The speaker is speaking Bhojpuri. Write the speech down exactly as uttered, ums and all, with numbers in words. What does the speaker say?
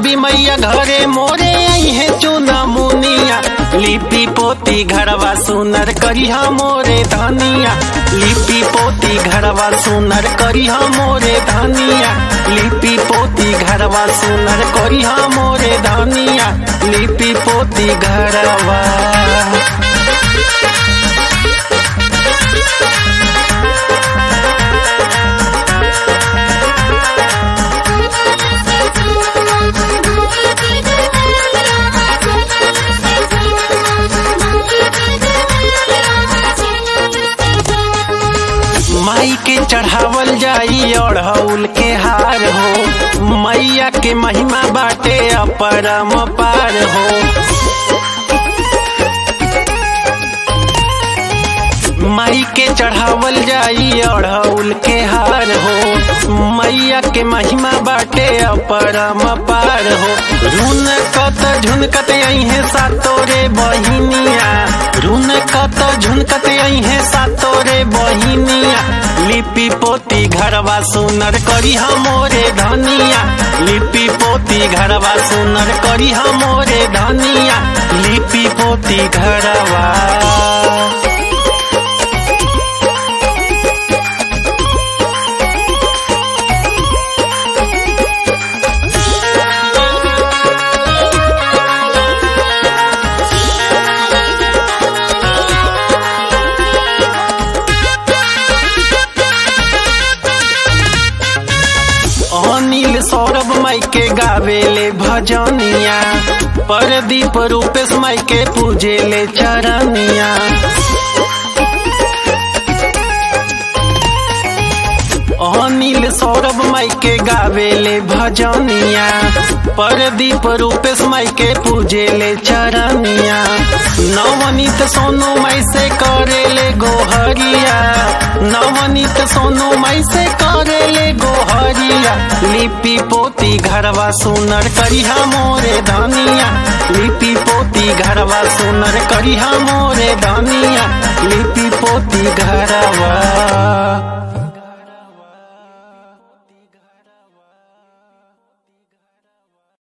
देवी मैया घरे मोरे आई है चूना मुनिया। लिपि पोती घरवा सुनर करिहा मोरे धनिया। लिपि पोती घरवा सुनर करिहा मोरे धनिया। लिपि पोती घरवा सुनर करिहा मोरे धनिया। लिपि पोती घरवा माई के चढ़ावल जाई अड़हुल के हार हो। मैया के महिमा बाटे अपरम पार हो। माई के चढ़ावल जाई अड़हुल के हार हो। मैया के महिमा बाटे अपरम पार हो। रुनकत झुनकत आई है सातोरे बहिनिया। रुनकत झुनकत आई है सातोरे बहिनिया। लिपि पोती घरवा सुनर करिहा मोरे धनिया। लिपि पोती घरवा सुनर करिहा मोरे धनिया। लिपि पोती घरवा अनिल सौरभ माई के गावेले भजनिया। परदीप रूपेश माई के पूजेले चरनिया। अनिल सौरभ माई के गावेले भजनिया। परदीप रूपेश माई के पूजेले चरनिया। नवनीत सोनू माई से करेले गोहरिया। नवनीत सोनू माई से करेले गोहरिया। लिपि पोती घरवा सुनर करिहा मोरे धनिया। लिपि पोती घरवा सुनर करिहा मोरे धनिया। लिपि पोती घरवा